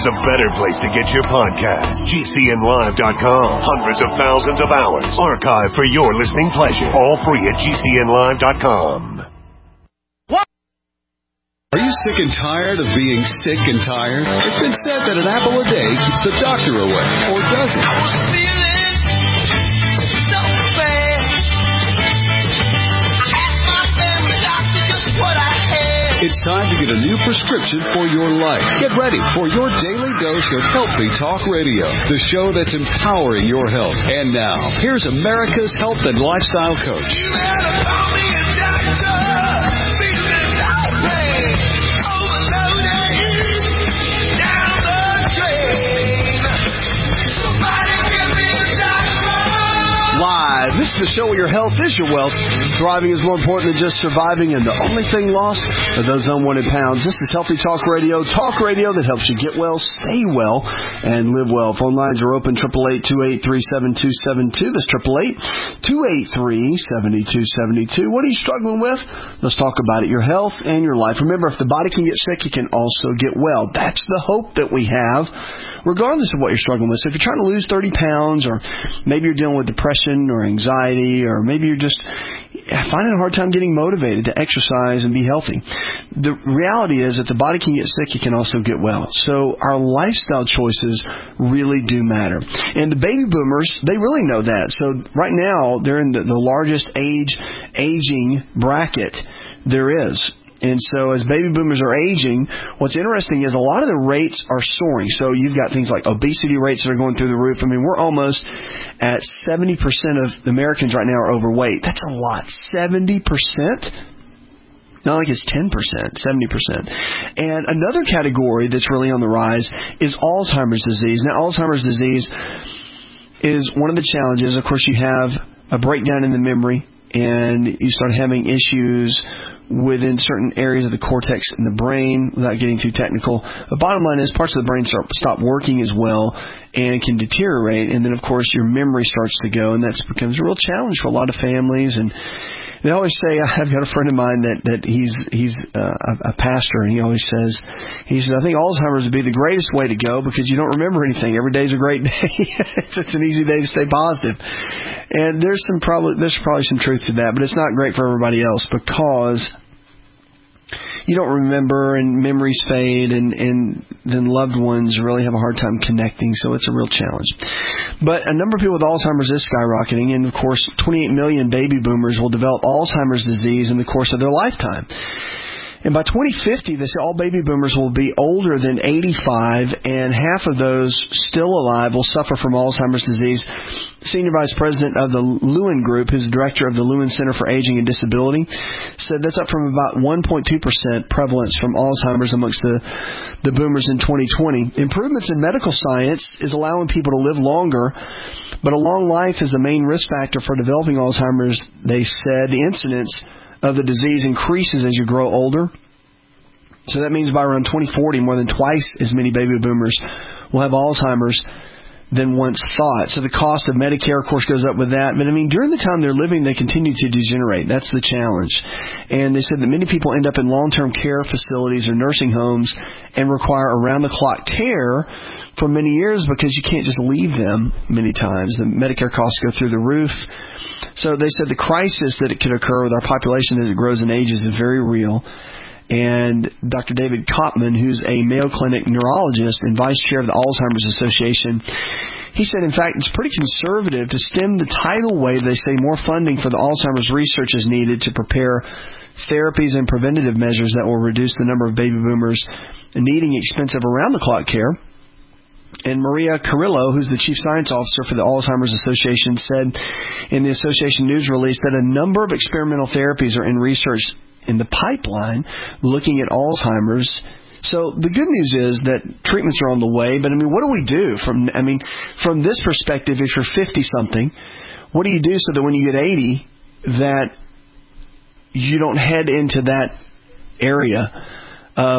there's a better place to get your podcast. GCNlive.com. Hundreds of thousands of hours archived for your listening pleasure. All free at GCNlive.com. Are you sick and tired of being sick and tired? It's been said that an apple a day keeps the doctor away. Or does it? I was feeling so bad. I asked my family doctor just what I had. It's time to get a new prescription for your life. Get ready for your daily dose of Healthy Talk Radio, the show that's empowering your health. And now, here's America's health and lifestyle coach. You better call me a doctor. Feeling so bad. Overloaded. Down the drain. Somebody give me a doctor. Live. This is the show where your health is your wealth. Thriving is more important than just surviving, and the only thing lost are those unwanted pounds. This is Healthy Talk Radio that helps you get well, stay well, and live well. Phone lines are open, 888-283-7272. That's 888-283-7272. What are you struggling with? Let's talk about it. Your health and your life. Remember, if the body can get sick, it can also get well. That's the hope that we have, regardless of what you're struggling with. So if you're trying to lose 30 pounds, or maybe you're dealing with depression or anxiety, or maybe you're just finding a hard time getting motivated to exercise and be healthy, the reality is that the body can get sick, it can also get well. So our lifestyle choices really do matter. And the baby boomers, they really know that. So right now, they're in the largest aging bracket there is. And so as baby boomers are aging, what's interesting is a lot of the rates are soaring. So you've got things like obesity rates that are going through the roof. I mean, we're almost at 70% of Americans right now are overweight. That's a lot. 70%? Not like it's 10%, 70%. And another category that's really on the rise is Alzheimer's disease. Now, Alzheimer's disease is one of the challenges. Of course, you have a breakdown in the memory, and you start having issues within certain areas of the cortex in the brain, without getting too technical. The bottom line is parts of the brain stop working as well and can deteriorate. And then, of course, your memory starts to go, and that becomes a real challenge for a lot of families. And they always say, I've got a friend of mine that he's a pastor, and he always says, I think Alzheimer's would be the greatest way to go because you don't remember anything. Every day's a great day. It's an easy day to stay positive. And there's probably some truth to that, but it's not great for everybody else because you don't remember, and memories fade, and then loved ones really have a hard time connecting, so it's a real challenge. But a number of people with Alzheimer's is skyrocketing, and of course 28 million baby boomers will develop Alzheimer's disease in the course of their lifetime. And by 2050, they say all baby boomers will be older than 85, and half of those still alive will suffer from Alzheimer's disease. Senior Vice President of the Lewin Group, who's the Director of the Lewin Center for Aging and Disability, said that's up from about 1.2% prevalence from Alzheimer's amongst the boomers in 2020. Improvements in medical science is allowing people to live longer, but a long life is the main risk factor for developing Alzheimer's. They said the incidence of the disease increases as you grow older. So that means by around 2040, more than twice as many baby boomers will have Alzheimer's than once thought. So the cost of Medicare, of course, goes up with that. But, I mean, during the time they're living, they continue to degenerate. That's the challenge. And they said that many people end up in long-term care facilities or nursing homes and require around-the-clock care for many years because you can't just leave them many times. The Medicare costs go through the roof. So they said the crisis that it could occur with our population as it grows in ages is very real. And Dr. David Kopman, who's a Mayo Clinic neurologist and vice chair of the Alzheimer's Association, he said, in fact, it's pretty conservative to stem the tidal wave. They say more funding for the Alzheimer's research is needed to prepare therapies and preventative measures that will reduce the number of baby boomers needing expensive around-the-clock care. And Maria Carrillo, who's the Chief Science Officer for the Alzheimer's Association, said in the association news release that a number of experimental therapies are in research in the pipeline looking at Alzheimer's. So the good news is that treatments are on the way. But, I mean, what do we do? From this perspective, if you're 50-something, what do you do so that when you get 80, that you don't head into that area of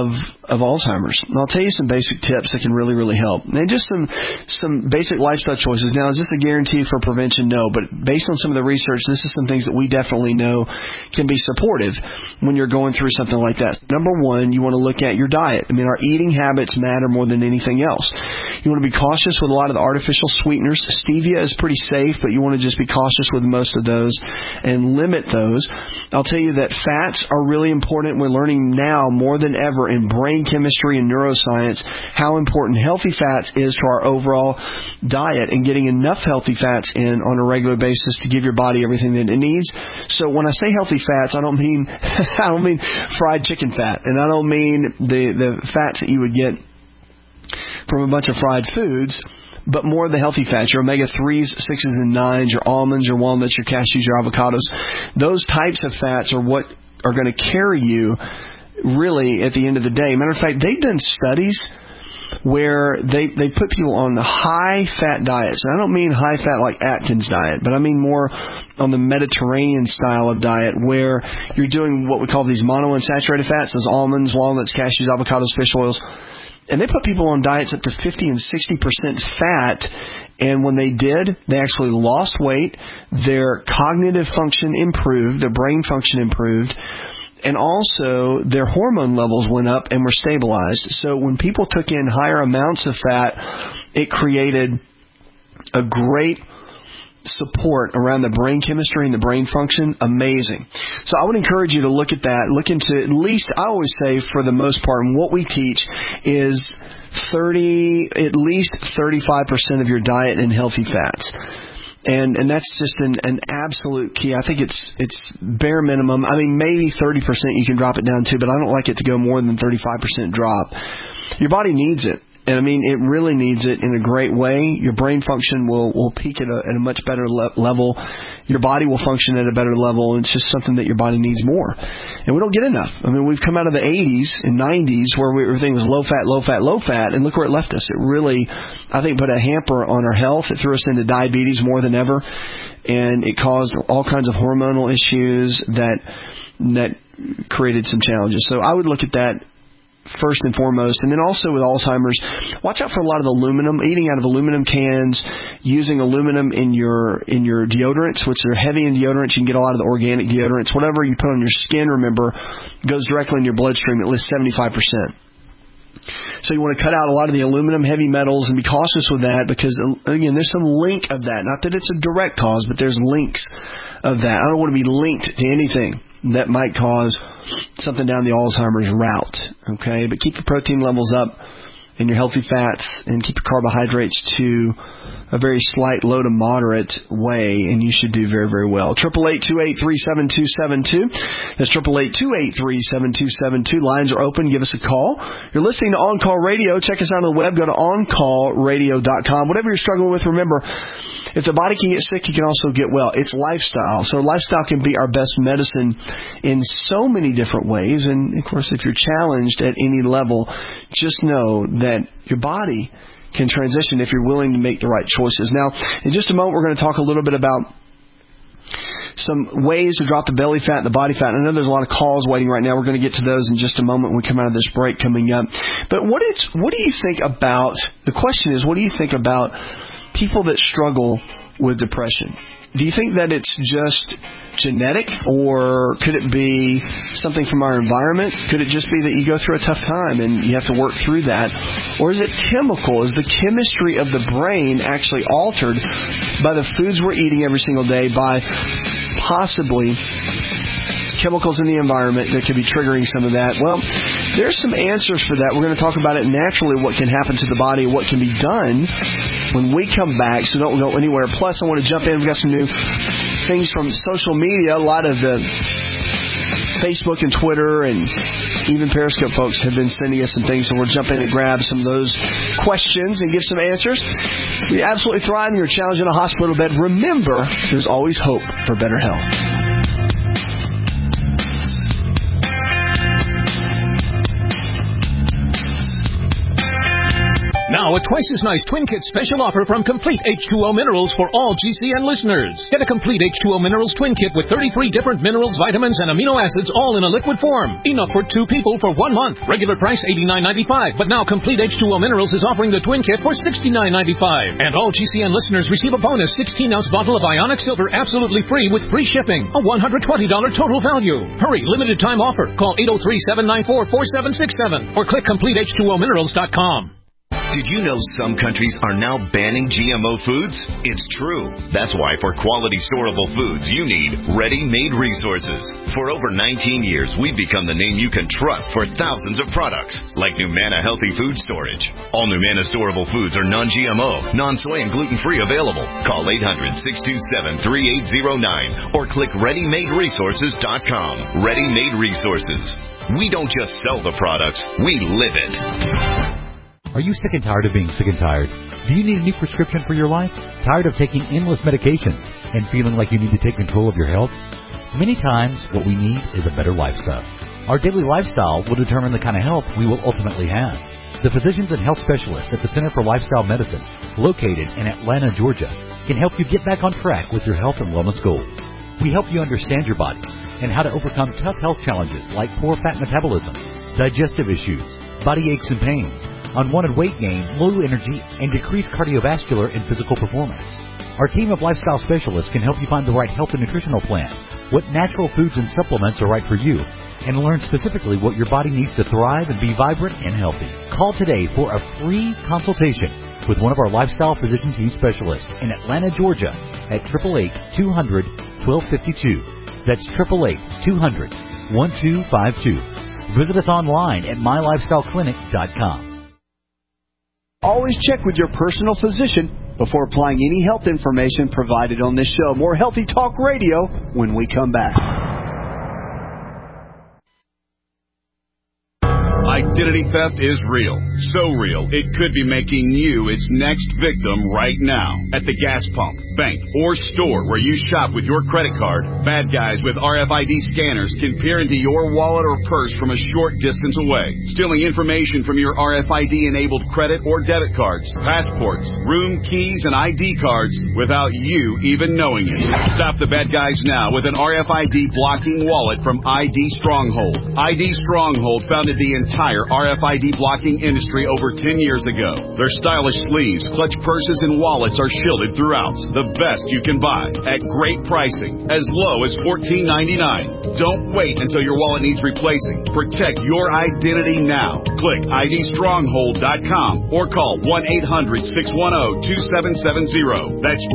of Alzheimer's. And I'll tell you some basic tips that can really, really help. And just some basic lifestyle choices. Now, is this a guarantee for prevention? No. But based on some of the research, this is some things that we definitely know can be supportive when you're going through something like that. Number one, you want to look at your diet. I mean, our eating habits matter more than anything else. You want to be cautious with a lot of the artificial sweeteners. Stevia is pretty safe, but you want to just be cautious with most of those and limit those. I'll tell you that fats are really important. We're learning now more than ever in brain chemistry and neuroscience how important healthy fats is to our overall diet, and getting enough healthy fats in on a regular basis to give your body everything that it needs. So when I say healthy fats, I don't mean fried chicken fat, and I don't mean the fats that you would get from a bunch of fried foods, but more of the healthy fats, your omega-3s, 6s, and 9s, your almonds, your walnuts, your cashews, your avocados. Those types of fats are what are going to carry you really at the end of the day. Matter of fact, they've done studies where they put people on the high-fat diets. And I don't mean high-fat like Atkins diet, but I mean more on the Mediterranean style of diet where you're doing what we call these monounsaturated fats, those almonds, walnuts, cashews, avocados, fish oils. And they put people on diets up to 50 and 60% fat. And when they did, they actually lost weight. Their cognitive function improved. Their brain function improved. And also, their hormone levels went up and were stabilized. So when people took in higher amounts of fat, it created a great support around the brain chemistry and the brain function. Amazing. So I would encourage you to look at that. Look into at least, I always say for the most part, and what we teach is at least 35% of your diet in healthy fats. And that's just an absolute key. I think it's bare minimum. I mean, maybe 30% you can drop it down to, but I don't like it to go more than 35% drop. Your body needs it. And I mean, it really needs it in a great way. Your brain function will peak at a much better level. Your body will function at a better level. It's just something that your body needs more. And we don't get enough. I mean, we've come out of the 80s and 90s where everything was low fat, low fat, low fat, and look where it left us. It really, I think, put a hamper on our health. It threw us into diabetes more than ever. And it caused all kinds of hormonal issues that created some challenges. So I would look at that first and foremost. And then also with Alzheimer's, watch out for a lot of aluminum, eating out of aluminum cans, using aluminum in your deodorants, which are heavy in deodorants. You can get a lot of the organic deodorants. Whatever you put on your skin, remember, goes directly in your bloodstream, at least 75%. So you want to cut out a lot of the aluminum, heavy metals, and be cautious with that because, again, there's some link of that. Not that it's a direct cause, but there's links of that. I don't want to be linked to anything that might cause something down the Alzheimer's route, okay? But keep your protein levels up and your healthy fats and keep your carbohydrates to a very slight low to moderate way, and you should do very, very well. 888-283-7272. That's 888-283-7272. Lines are open. Give us a call. You're listening to On Call Radio. Check us out on the web. Go to OnCallRadio.com. Whatever you're struggling with, remember, if the body can get sick, you can also get well. It's lifestyle. So lifestyle can be our best medicine in so many different ways. And, of course, if you're challenged at any level, just know that your body can transition if you're willing to make the right choices. Now, in just a moment, we're going to talk a little bit about some ways to drop the belly fat and the body fat. I know there's a lot of calls waiting right now. We're going to get to those in just a moment when we come out of this break coming up. But what do you think about, the question is, what do you think about people that struggle with depression? Do you think that it's just genetic, or could it be something from our environment? Could it just be that you go through a tough time and you have to work through that? Or is it chemical? Is the chemistry of the brain actually altered by the foods we're eating every single day, by possibly chemicals in the environment that could be triggering some of that? Well, there's some answers for that. We're going to talk about it naturally, what can happen to the body, what can be done when we come back, so don't go anywhere. Plus, I want to jump in. We've got some new things from social media. A lot of the Facebook and Twitter and even Periscope folks have been sending us some things, so we'll jump in and grab some of those questions and give some answers. We absolutely thrive. You're challenged in a hospital bed. Remember, there's always hope for better health. Now, a twice as nice Twin Kit special offer from Complete H2O Minerals for all GCN listeners. Get a Complete H2O Minerals Twin Kit with 33 different minerals, vitamins, and amino acids all in a liquid form. Enough for 2 people for 1 month. Regular price $89.95, but now Complete H2O Minerals is offering the Twin Kit for $69.95. And all GCN listeners receive a bonus 16-ounce bottle of Ionic Silver absolutely free with free shipping. A $120 total value. Hurry, limited time offer. Call 803-794-4767 or click CompleteH2OMinerals.com. Did you know some countries are now banning GMO foods? It's true. That's why for quality storable foods, you need Ready-Made Resources. For over 19 years, we've become the name you can trust for thousands of products, like Numana Healthy Food Storage. All Numana storable foods are non-GMO, non-soy, and gluten-free available. Call 800-627-3809 or click ReadyMadeResources.com. Ready-Made Resources. We don't just sell the products, we live it. Are you sick and tired of being sick and tired? Do you need a new prescription for your life? Tired of taking endless medications and feeling like you need to take control of your health? Many times, what we need is a better lifestyle. Our daily lifestyle will determine the kind of health we will ultimately have. The physicians and health specialists at the Center for Lifestyle Medicine, located in Atlanta, Georgia, can help you get back on track with your health and wellness goals. We help you understand your body and how to overcome tough health challenges like poor fat metabolism, digestive issues, body aches and pains, unwanted weight gain, low energy, and decreased cardiovascular and physical performance. Our team of lifestyle specialists can help you find the right health and nutritional plan, what natural foods and supplements are right for you, and learn specifically what your body needs to thrive and be vibrant and healthy. Call today for a free consultation with one of our lifestyle physician team specialists in Atlanta, Georgia at 888-200-1252. That's 888-200-1252. Visit us online at MyLifestyleClinic.com. Always check with your personal physician before applying any health information provided on this show. More Healthy Talk Radio when we come back. Identity theft is real. So real, it could be making you its next victim right now. At the gas pump, bank, or store where you shop with your credit card, bad guys with RFID scanners can peer into your wallet or purse from a short distance away, stealing information from your RFID-enabled credit or debit cards, passports, room keys, and ID cards without you even knowing it. Stop the bad guys now with an RFID blocking wallet from ID Stronghold. ID Stronghold founded the entire RFID blocking industry over 10 years ago. Their stylish sleeves, clutch purses, and wallets are shielded throughout. The best you can buy at great pricing, as low as $14.99. Don't wait until your wallet needs replacing. Protect your identity now. Click IDStronghold.com or call 1-800-610-2770. That's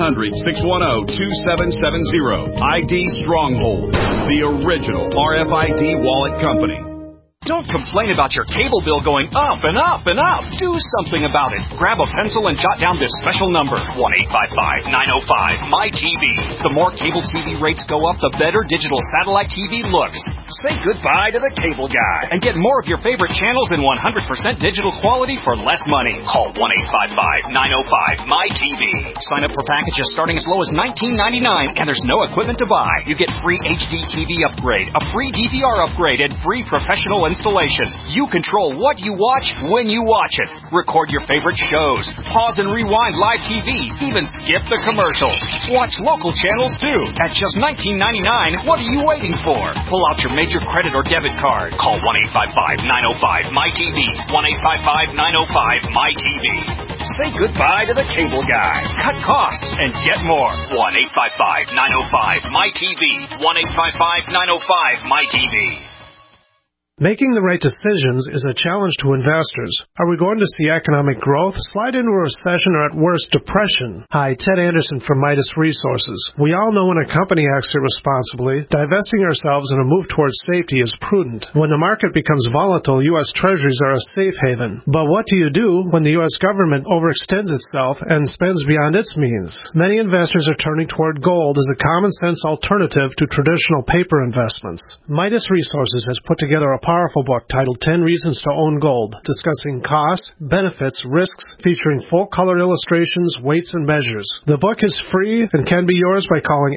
1-800-610-2770. ID Stronghold, the original RFID wallet company. Don't complain about your cable bill going up and up and up. Do something about it. Grab a pencil and jot down this special number, 1-855-905-MY-TV. The more cable TV rates go up, the better digital satellite TV looks. Say goodbye to the cable guy and get more of your favorite channels in 100% digital quality for less money. Call 1-855-905-MY-TV. Sign up for packages starting as low as $19.99, and there's no equipment to buy. You get free HD TV upgrade, a free DVR upgrade, and free professional installation. You control what you watch when you watch it. Record your favorite shows. Pause and rewind live TV. Even skip the commercials. Watch local channels too. At just $19.99, what are you waiting for? Pull out your major credit or debit card. Call 1-855-905-MY-TV. 1-855-905-MY-TV. Say goodbye to the cable guy. Cut costs and get more. 1-855-905-MY-TV. 1-855-905-MY-TV. Making the right decisions is a challenge to investors. Are we going to see economic growth, slide into a recession, or at worst, depression? Hi, Ted Anderson from Midas Resources. We all know when a company acts irresponsibly, divesting ourselves in a move towards safety is prudent. When the market becomes volatile, U.S. Treasuries are a safe haven. But what do you do when the U.S. government overextends itself and spends beyond its means? Many investors are turning toward gold as a common-sense alternative to traditional paper investments. Midas Resources has put together a powerful book titled 10 Reasons to Own Gold, discussing costs, benefits, risks, featuring full-color illustrations, weights, and measures. The book is free and can be yours by calling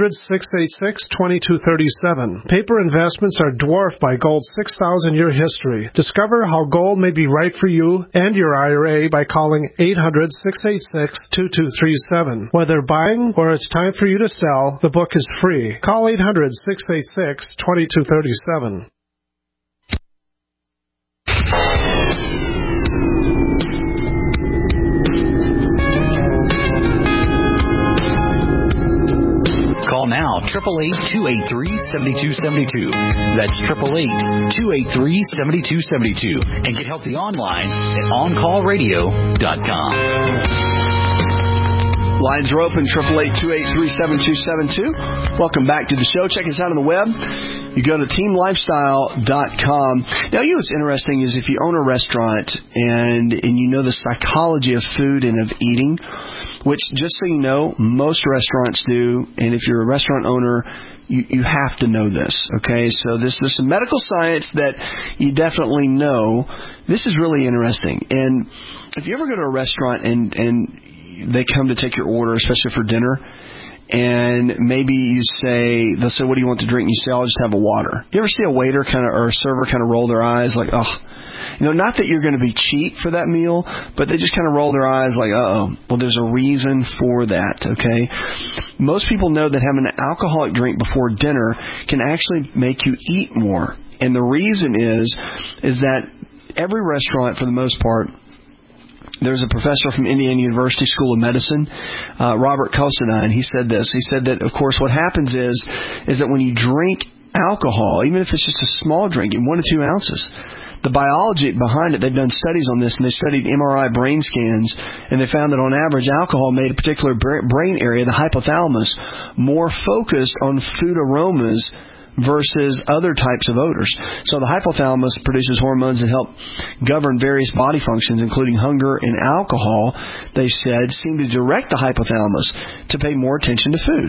800-686-2237. Paper investments are dwarfed by gold's 6,000-year history. Discover how gold may be right for you and your IRA by calling 800-686-2237. Whether buying or it's time for you to sell, the book is free. Call 800-686-2237. Call now, 888-283-7272. That's 888-283-7272. And get healthy online at OnCallRadio.com. Lines are open, 888-283-7272. Welcome back to the show. Check us out on the web. You go to teamlifestyle.com. Now, you know what's interesting is if you own a restaurant and you know the psychology of food and of eating, which, just so you know, most restaurants do, and if you're a restaurant owner, you have to know this, okay? So there's some medical science that you definitely know. This is really interesting. And if you ever go to a restaurant and they come to take your order, especially for dinner, and maybe they'll say, what do you want to drink? And you say, I'll just have a water. You ever see a waiter or a server kind of roll their eyes like, oh, not that you're going to be cheap for that meal, but they just kind of roll their eyes like, uh-oh. Well, there's a reason for that, okay? Most people know that having an alcoholic drink before dinner can actually make you eat more. And the reason is that every restaurant, for the most part, there's a professor from Indiana University School of Medicine, Robert Considine. He said this. He said that, of course, what happens is that when you drink alcohol, even if it's just a small drink, 1 to 2 ounces, the biology behind it, they've done studies on this, and they studied MRI brain scans, and they found that on average, alcohol made a particular brain area, the hypothalamus, more focused on food aromas versus other types of odors. So the hypothalamus produces hormones that help govern various body functions, including hunger and alcohol, they said, seem to direct the hypothalamus to pay more attention to food.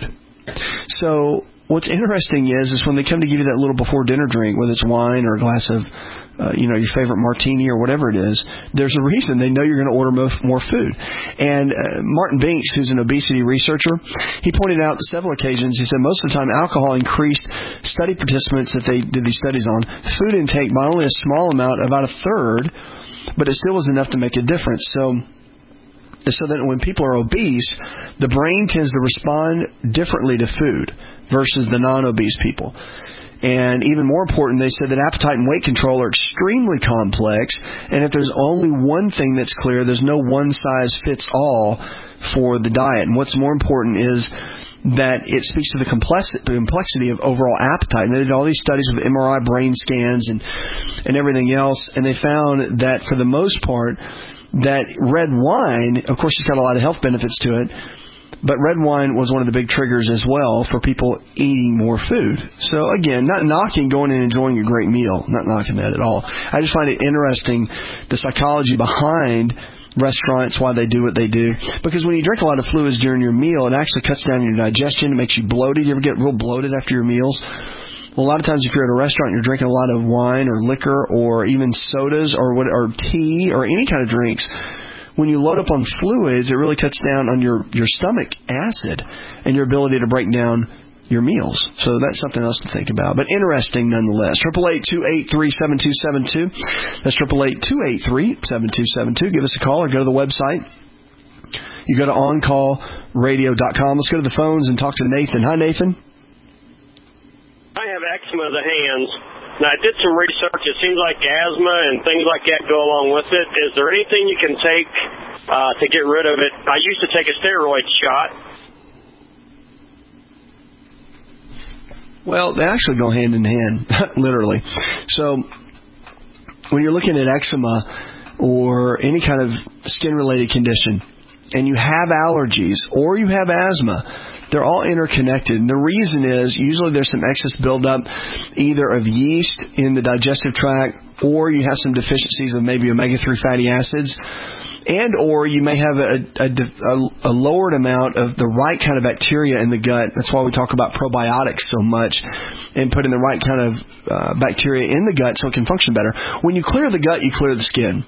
So what's interesting is when they come to give you that little before dinner drink, whether it's wine or a glass of your favorite martini or whatever it is, there's a reason. They know you're going to order more food. And Martin Binks, who's an obesity researcher, he pointed out several occasions, he said most of the time alcohol increased study participants that they did these studies on food intake by only a small amount, about a third, but it still was enough to make a difference. So that when people are obese, the brain tends to respond differently to food versus the non-obese people. And even more important, they said that appetite and weight control are extremely complex, and if there's only one thing that's clear, there's no one-size-fits-all for the diet. And what's more important is that it speaks to the complexity of overall appetite. And they did all these studies with MRI brain scans and everything else, and they found that for the most part, that red wine, of course, it's got a lot of health benefits to it, but red wine was one of the big triggers as well for people eating more food. So, again, not knocking going and enjoying a great meal. Not knocking that at all. I just find it interesting, the psychology behind restaurants, why they do what they do. Because when you drink a lot of fluids during your meal, it actually cuts down your digestion. It makes you bloated. You ever get real bloated after your meals? Well, a lot of times if you're at a restaurant and you're drinking a lot of wine or liquor or even sodas or tea or any kind of drinks, when you load up on fluids, it really cuts down on your stomach acid and your ability to break down your meals. So that's something else to think about. But interesting nonetheless. 888-283-7272. That's 888-283-7272. Give us a call or go to the website. You go to OnCallRadio.com. Let's go to the phones and talk to Nathan. Hi, Nathan. I have eczema of the hands. Now, I did some research. It seems like asthma and things like that go along with it. Is there anything you can take to get rid of it? I used to take a steroid shot. Well, they actually go hand in hand, literally. So when you're looking at eczema or any kind of skin-related condition, and you have allergies or you have asthma, they're all interconnected. And the reason is usually there's some excess buildup either of yeast in the digestive tract or you have some deficiencies of maybe omega-3 fatty acids. And or you may have a lowered amount of the right kind of bacteria in the gut. That's why we talk about probiotics so much, and putting the right kind of bacteria in the gut so it can function better. When you clear the gut, you clear the skin.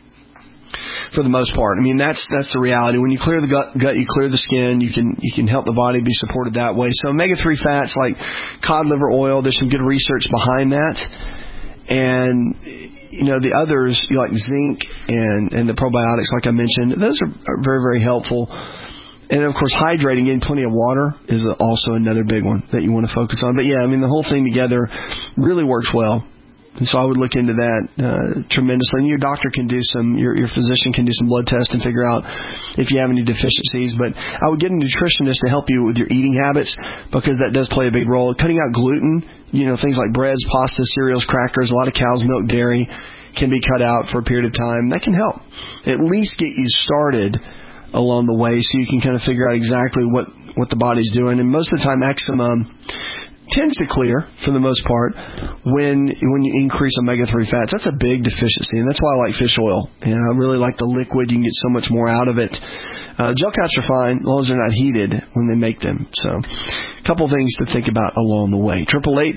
For the most part. I mean, that's the reality. When you clear the gut, you clear the skin. You can help the body be supported that way. So omega-3 fats like cod liver oil, there's some good research behind that. And, the others, like zinc and the probiotics, like I mentioned, those are very, very helpful. And, of course, hydrating, getting plenty of water is also another big one that you want to focus on. But, yeah, I mean, the whole thing together really works well. And so I would look into that tremendously. And your doctor can do your physician can do some blood tests and figure out if you have any deficiencies. But I would get a nutritionist to help you with your eating habits, because that does play a big role. Cutting out gluten, things like breads, pasta, cereals, crackers, a lot of cow's milk, dairy can be cut out for a period of time. That can help. At least get you started along the way so you can kind of figure out exactly what the body's doing. And most of the time, eczema tends to clear, for the most part, when you increase omega-3 fats. That's a big deficiency, and that's why I like fish oil. And I really like the liquid. You can get so much more out of it. Gel caps are fine, as long as they're not heated when they make them. So, a couple things to think about along the way.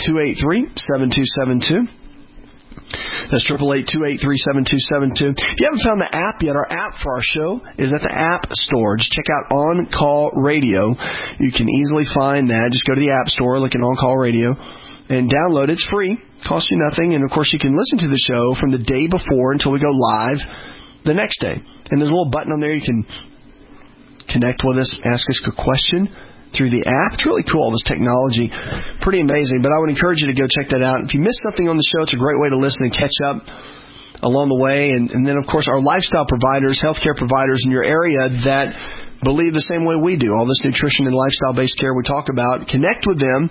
888-283-7272. That's 888-283-7272. If you haven't found the app yet, our app for our show is at the App Store. Just check out On Call Radio. You can easily find that. Just go to the App Store, look at On Call Radio, and download it. It's free. Costs you nothing. And, of course, you can listen to the show from the day before until we go live the next day. And there's a little button on there. You can connect with us, ask us a question through the app. It's really cool, all this technology. Pretty amazing. But I would encourage you to go check that out. If you missed something on the show, it's a great way to listen and catch up along the way. And then, of course, our lifestyle providers, healthcare providers in your area that believe the same way we do. All this nutrition and lifestyle-based care we talk about. Connect with them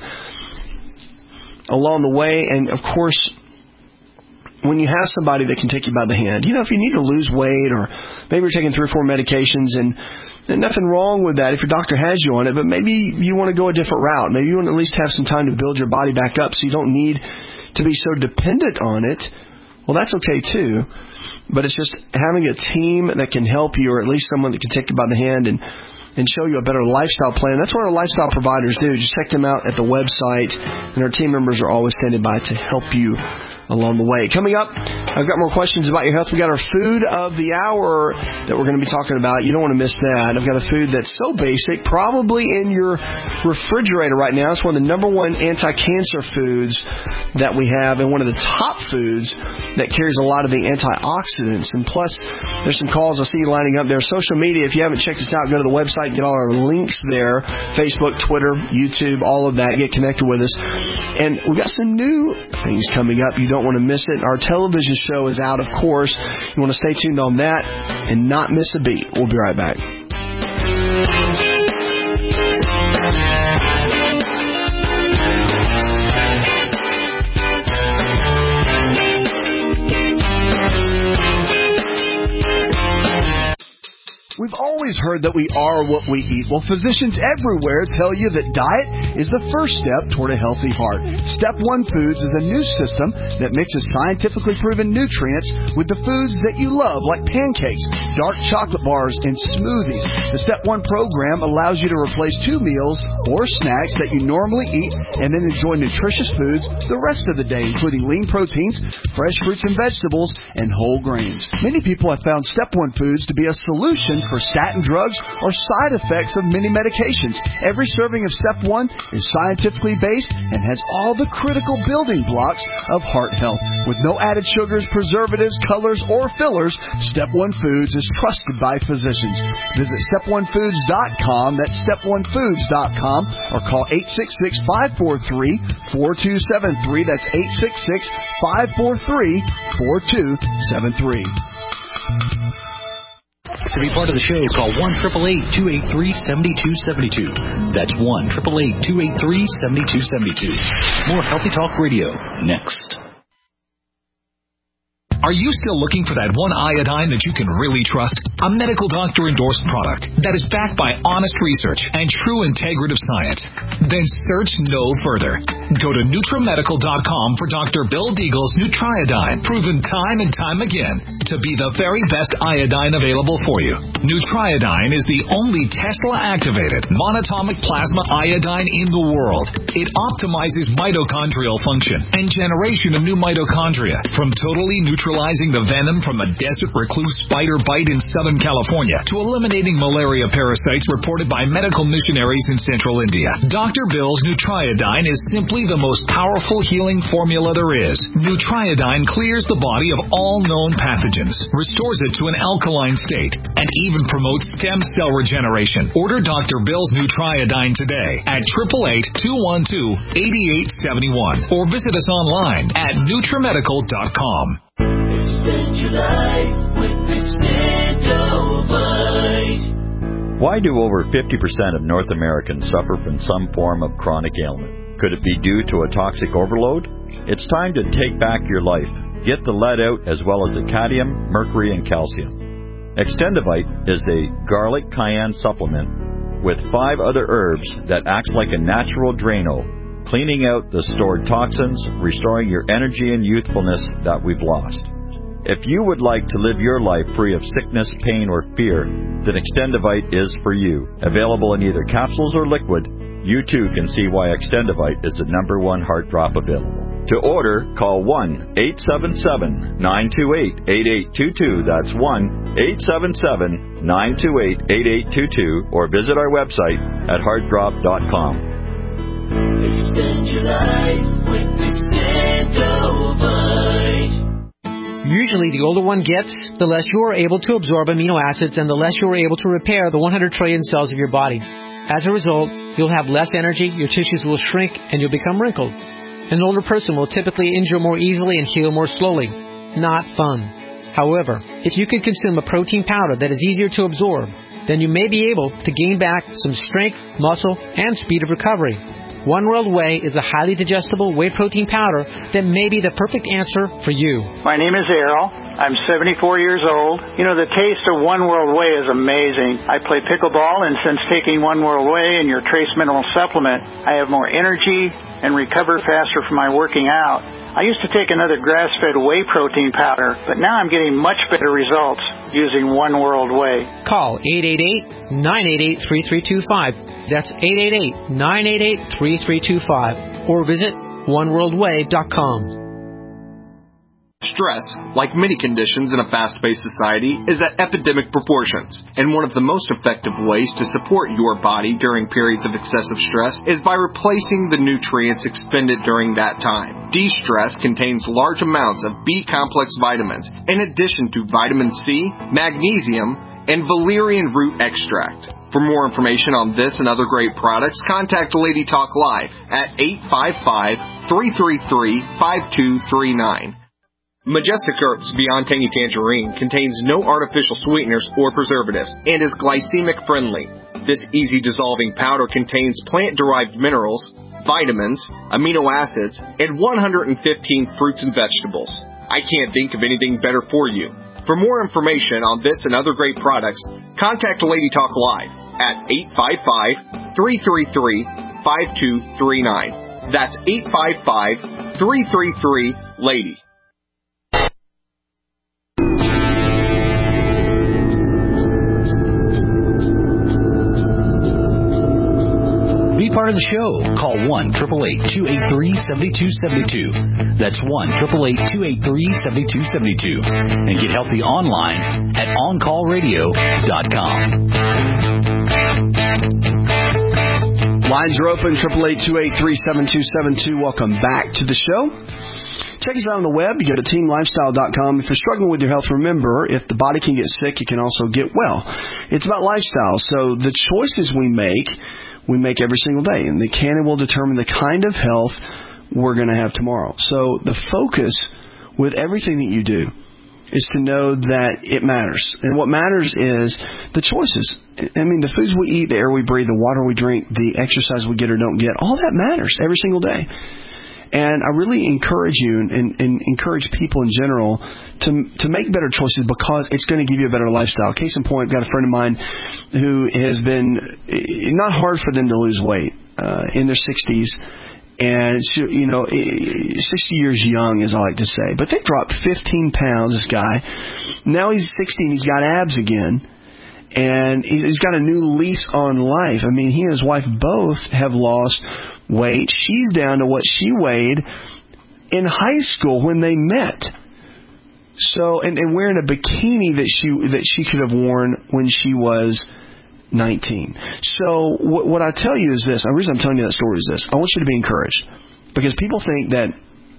along the way. And, of course, when you have somebody that can take you by the hand, if you need to lose weight, or maybe you're taking 3 or 4 medications, and nothing wrong with that if your doctor has you on it, but maybe you want to go a different route. Maybe you want to at least have some time to build your body back up so you don't need to be so dependent on it. Well, that's okay too. But it's just having a team that can help you, or at least someone that can take you by the hand and show you a better lifestyle plan. That's what our lifestyle providers do. Just check them out at the website, and our team members are always standing by to help you along the way. Coming up, I've got more questions about your health. We got our food of the hour that we're going to be talking about. You don't want to miss that. I've got a food that's so basic, probably in your refrigerator right now. It's one of the number one anti-cancer foods that we have, and one of the top foods that carries a lot of the antioxidants. And plus, there's some calls. I see you lining up there. Social media, if you haven't checked us out, go to the website, get all our links there. Facebook, Twitter, YouTube, all of that. Get connected with us. And we've got some new things coming up. You don't want to miss it. Our television show is out, of course. You want to stay tuned on that and not miss a beat. We'll be right back. We've always heard that we are what we eat. Well, physicians everywhere tell you that diet is the first step toward a healthy heart. Step 1 Foods is a new system that mixes scientifically proven nutrients with the foods that you love, like pancakes, dark chocolate bars, and smoothies. The Step 1 program allows you to replace 2 meals or snacks that you normally eat, and then enjoy nutritious foods the rest of the day, including lean proteins, fresh fruits and vegetables, and whole grains. Many people have found Step 1 Foods to be a solution for statin drugs or side effects of many medications. Every serving of Step 1 is scientifically based and has all the critical building blocks of heart health. With no added sugars, preservatives, colors, or fillers, Step 1 Foods is trusted by physicians. Visit step1foods.com, that's step1foods.com, or call 866-543-4273. That's 866-543-4273. To be part of the show, call 1-888-283-7272. That's 1-888-283-7272. More Healthy Talk Radio next. Are you still looking for that one iodine that you can really trust? A medical doctor-endorsed product that is backed by honest research and true integrative science? Then search no further. Go to NutriMedical.com for Dr. Bill Deagle's Nutriodine, proven time and time again to be the very best iodine available for you. Nutriodine is the only Tesla-activated monatomic plasma iodine in the world. It optimizes mitochondrial function and generation of new mitochondria, from totally neutralizing the venom from a desert recluse spider bite in Southern California to eliminating malaria parasites reported by medical missionaries in Central India. Dr. Bill's Nutriodine is simply the most powerful healing formula there is. Nutriodine clears the body of all known pathogens, restores it to an alkaline state, and even promotes stem cell regeneration. Order Dr. Bill's Nutriodine today at 888-212-8871 or visit us online at NutriMedical.com. Extend your life with Extendovite. Why do over 50% of North Americans suffer from some form of chronic ailment? Could it be due to a toxic overload? It's time to take back your life. Get the lead out as well as the cadmium, mercury, and calcium. Extendovite is a garlic cayenne supplement with 5 other herbs that acts like a natural Drano, cleaning out the stored toxins, restoring your energy and youthfulness that we've lost. If you would like to live your life free of sickness, pain, or fear, then Extendovite is for you. Available in either capsules or liquid, you too can see why Extendovite is the #1 heart drop available. To order, call 1-877-928-8822. That's 1-877-928-8822. Or visit our website at heartdrop.com. Extend your life with Extendovite. Usually, the older one gets, the less you are able to absorb amino acids and the less you are able to repair the 100 trillion cells of your body. As a result, you'll have less energy, your tissues will shrink, and you'll become wrinkled. An older person will typically injure more easily and heal more slowly. Not fun. However, if you can consume a protein powder that is easier to absorb, then you may be able to gain back some strength, muscle, and speed of recovery. One World Whey is a highly digestible whey protein powder that may be the perfect answer for you. My name is Errol. I'm 74 years old. You know, the taste of One World Whey is amazing. I play pickleball, and since taking One World Whey and your trace mineral supplement, I have more energy and recover faster from my working out. I used to take another grass-fed whey protein powder, but now I'm getting much better results using One World Whey. Call 888-988-3325. That's 888-988-3325. Or visit oneworldway.com. Stress, like many conditions in a fast-paced society, is at epidemic proportions, and one of the most effective ways to support your body during periods of excessive stress is by replacing the nutrients expended during that time. De-stress contains large amounts of B-complex vitamins, in addition to vitamin C, magnesium, and valerian root extract. For more information on this and other great products, contact Lady Talk Live at 855-333-5239. Majestic Herbs Beyond Tangy Tangerine contains no artificial sweeteners or preservatives and is glycemic friendly. This easy dissolving powder contains plant-derived minerals, vitamins, amino acids, and 115 fruits and vegetables. I can't think of anything better for you. For more information on this and other great products, contact Lady Talk Live at 855-333-5239. That's 855-333-LADY. Be part of the show. Call 1-888-283-7272. That's 1-888-283-7272. And get healthy online at OnCallRadio.com. Lines are open, 888-283-7272. Welcome back to the show. Check us out on the web. You go to teamlifestyle.com. If you're struggling with your health, remember, if the body can get sick, it can also get well. It's about lifestyle. So the choices we make every single day, and they can and will determine the kind of health we're going to have tomorrow. So the focus with everything that you do is to know that it matters. And what matters is the choices. I mean, the foods we eat, the air we breathe, the water we drink, the exercise we get or don't get, all that matters every single day. And I really encourage you and encourage people in general to make better choices because it's going to give you a better lifestyle. Case in point, I've got a friend of mine who has been not hard for them to lose weight in their 60s. And, 60 years young, as I like to say. But they've dropped 15 pounds, this guy. Now he's 60 and he's got abs again. And he's got a new lease on life. I mean, he and his wife both have lost weight. She's down to what she weighed in high school when they met. So, and wearing a bikini that she could have worn when she was 19. So what I tell you is this. The reason I'm telling you that story is this. I want you to be encouraged. Because people think that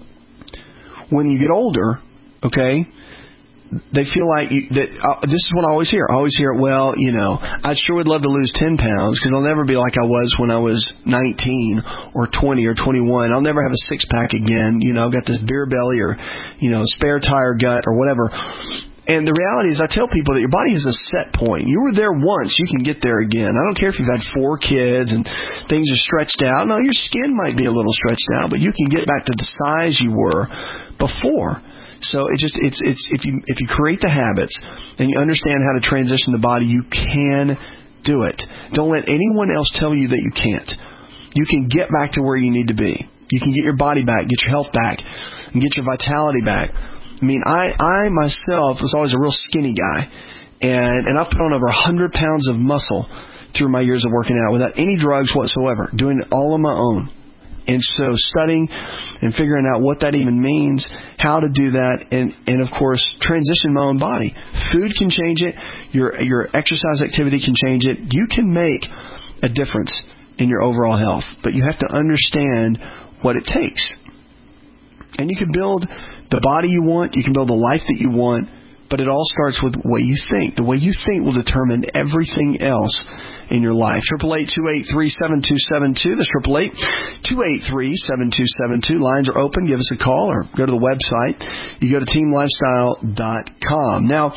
when you get older, okay, they feel like this is what I always hear. I always hear, well, I sure would love to lose 10 pounds because I'll never be like I was when I was 19 or 20 or 21. I'll never have a six-pack again. I've got this beer belly or, spare tire gut or whatever. And the reality is I tell people that your body has a set point. You were there once. You can get there again. I don't care if you've had 4 kids and things are stretched out. No, your skin might be a little stretched out, but you can get back to the size you were before. So it's if you create the habits and you understand how to transition the body, you can do it. Don't let anyone else tell you that you can't. You can get back to where you need to be. You can get your body back, get your health back, and get your vitality back. I mean, I myself was always a real skinny guy, and I've put on over 100 pounds of muscle through my years of working out without any drugs whatsoever, doing it all on my own. And so studying and figuring out what that even means, how to do that, and of course, transition my own body. Food can change it. Your exercise activity can change it. You can make a difference in your overall health, but you have to understand what it takes. And you can build the body you want. You can build the life that you want, but it all starts with the way you think. The way you think will determine everything else in your life. 888-283-7272. That's 888-283-7272. Lines are open. Give us a call or go to the website. You go to teamlifestyle.com. Now,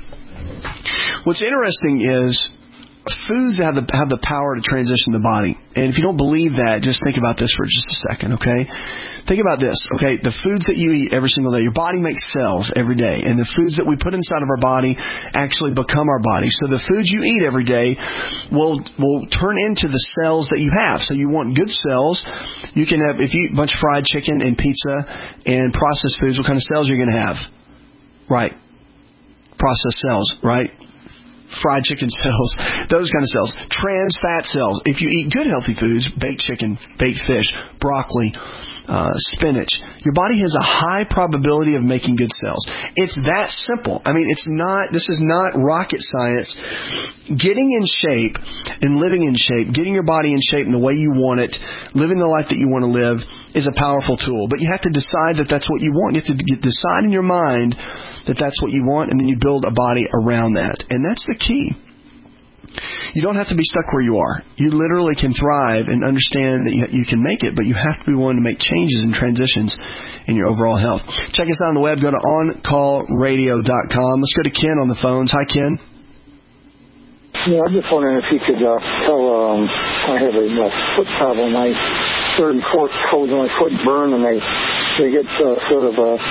what's interesting is foods have the power to transition the body. And if you don't believe that, just think about this for just a second, okay? Think about this, okay? The foods that you eat every single day, your body makes cells every day. And the foods that we put inside of our body actually become our body. So the foods you eat every day will turn into the cells that you have. So you want good cells. You can have, if you eat a bunch of fried chicken and pizza and processed foods, what kind of cells are you going to have? Right. Processed cells, right? Fried chicken cells, those kind of cells. Trans fat cells. If you eat good healthy foods, baked chicken, baked fish, broccoli, spinach, your body has a high probability of making good cells. It's that simple. I mean, this is not rocket science. Getting in shape and living in shape, getting your body in shape in the way you want it, living the life that you want to live is a powerful tool. But you have to decide that that's what you want. You have to decide in your mind that that's what you want, and then you build a body around that. And that's the key. You don't have to be stuck where you are. You literally can thrive and understand that you can make it, but you have to be willing to make changes and transitions in your overall health. Check us out on the web. Go to OnCallRadio.com. Let's go to Ken on the phones. Hi, Ken. Yeah, I'm just wondering if you could tell, I have a foot problem. My third and fourth toes of my foot burn, and they get sort of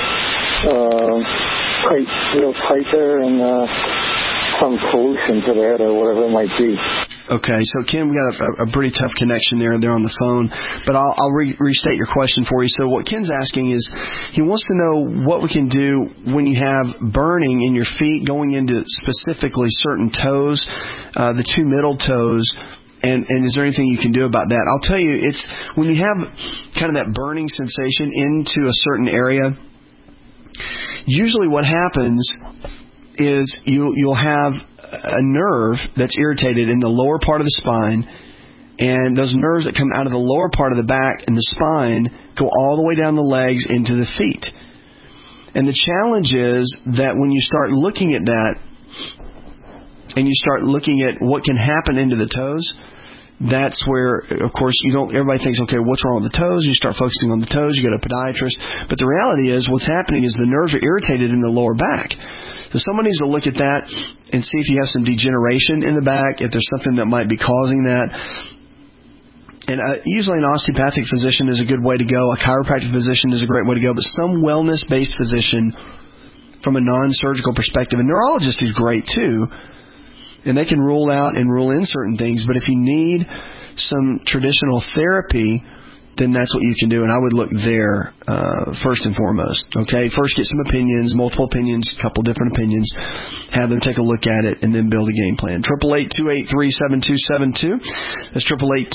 real tight there, and some solution to that or whatever it might be. Okay, so Ken, we got a pretty tough connection there on the phone, but I'll restate your question for you. So what Ken's asking is, he wants to know what we can do when you have burning in your feet going into specifically certain toes, the 2 middle toes, and is there anything you can do about that? I'll tell you, it's when you have kind of that burning sensation into a certain area, usually what happens is you'll have a nerve that's irritated in the lower part of the spine, and those nerves that come out of the lower part of the back and the spine go all the way down the legs into the feet. And the challenge is that when you start looking at that and you start looking at what can happen into the toes, that's where, of course, everybody thinks, okay, what's wrong with the toes? You start focusing on the toes, you go to a podiatrist. But the reality is what's happening is the nerves are irritated in the lower back. So someone needs to look at that and see if you have some degeneration in the back, if there's something that might be causing that. And usually an osteopathic physician is a good way to go. A chiropractic physician is a great way to go. But some wellness-based physician from a non-surgical perspective, a neurologist is great too. And they can rule out and rule in certain things. But if you need some traditional therapy, then that's what you can do. And I would look there first and foremost. Okay, first get some opinions, multiple opinions, a couple different opinions. Have them take a look at it and then build a game plan. 888-283-7272. That's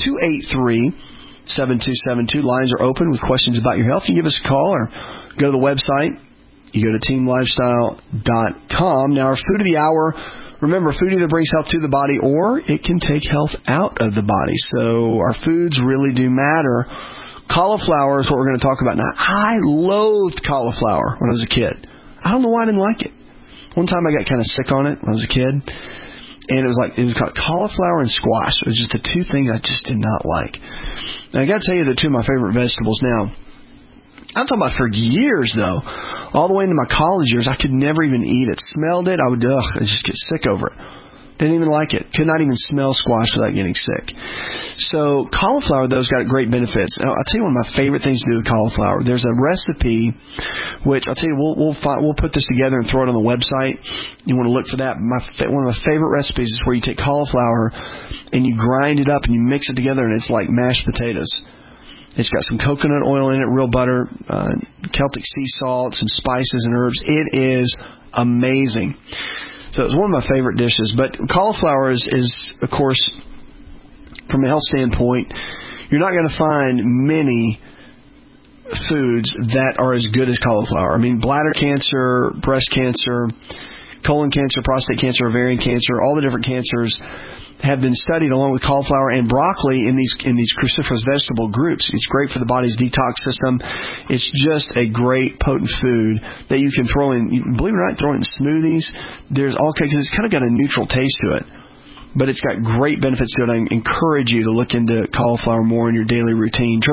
888-283-7272. Lines are open with questions about your health. You give us a call or go to the website. You go to teamlifestyle.com. Now, our food of the hour. Remember, food either brings health to the body or it can take health out of the body. So our foods really do matter. Cauliflower is what we're going to talk about. Now, I loathed cauliflower when I was a kid. I don't know why I didn't like it. One time I got kind of sick on it when I was a kid. And it was called cauliflower and squash. It was just the two things I just did not like. Now, I got to tell you, they're two of my favorite vegetables now. I'm talking about for years, though. All the way into my college years, I could never even eat it. Smelled it, I'd just get sick over it. Didn't even like it. Could not even smell squash without getting sick. So cauliflower, though, has got great benefits. Now, I'll tell you one of my favorite things to do with cauliflower. There's a recipe, which I'll tell you, we'll put this together and throw it on the website. You want to look for that. One of my favorite recipes is where you take cauliflower and you grind it up and you mix it together, and it's like mashed potatoes. It's got some coconut oil in it, real butter, Celtic sea salt, some spices and herbs. It is amazing. So it's one of my favorite dishes. But cauliflower is, of course, from a health standpoint, you're not going to find many foods that are as good as cauliflower. I mean, bladder cancer, breast cancer, colon cancer, prostate cancer, ovarian cancer, all the different cancers have been studied along with cauliflower and broccoli in these cruciferous vegetable groups. It's great for the body's detox system. It's just a great potent food that you can throw in. Believe it or not, throw it in smoothies. There's all kinds. It's kind of got a neutral taste to it, but it's got great benefits to it. I encourage you to look into cauliflower more in your daily routine.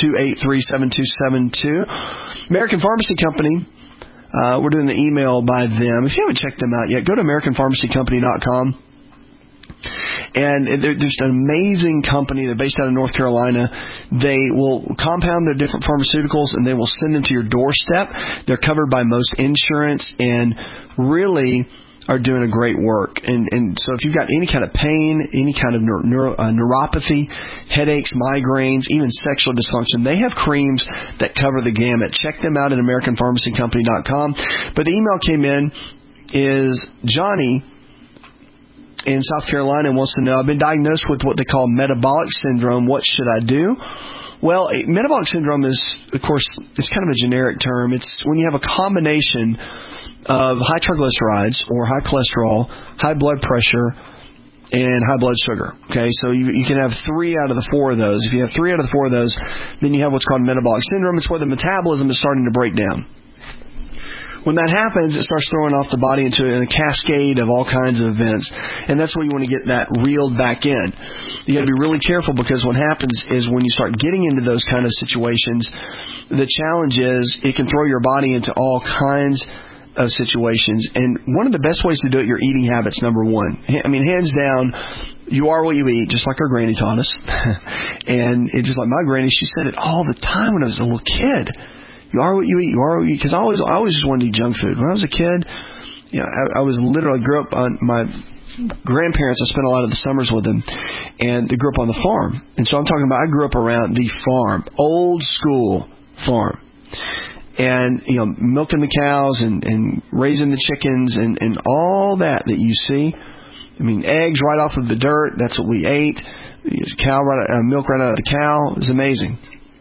888-283-7272. American Pharmacy Company. We're doing the email by them. If you haven't checked them out yet, go to AmericanPharmacyCompany.com. And they're just an amazing company. They're based out of North Carolina. They will compound their different pharmaceuticals and they will send them to your doorstep. They're covered by most insurance and really are doing a great work. And so if you've got any kind of pain, any kind of neuropathy, headaches, migraines, even sexual dysfunction, they have creams that cover the gamut. Check them out at AmericanPharmacyCompany.com. But the email came in is Johnny in South Carolina and wants to know, I've been diagnosed with what they call metabolic syndrome. What should I do? Well, metabolic syndrome is, of course, it's kind of a generic term. It's when you have a combination of high triglycerides or high cholesterol, high blood pressure, and high blood sugar. Okay, so you can have 3 out of the 4 of those. If you have 3 out of the 4 of those, then you have what's called metabolic syndrome. It's where the metabolism is starting to break down. When that happens, it starts throwing off the body into a cascade of all kinds of events. And that's where you want to get that reeled back in. You got to be really careful because what happens is when you start getting into those kind of situations, the challenge is it can throw your body into all kinds of situations. And one of the best ways to do it, your eating habits, number one. I mean, hands down, you are what you eat, just like our granny taught us. And it's just like my granny, she said it all the time when I was a little kid. You are what you eat. You are what you eat. Because I always just wanted to eat junk food. When I was a kid, you know, I was literally grew up on my grandparents. I spent a lot of the summers with them, and they grew up on the farm. And so I'm talking about I grew up around the farm, old school farm, and you know, milking the cows and raising the chickens and all that you see. I mean, eggs right off of the dirt. That's what we ate. Milk right out of the cow. It was amazing.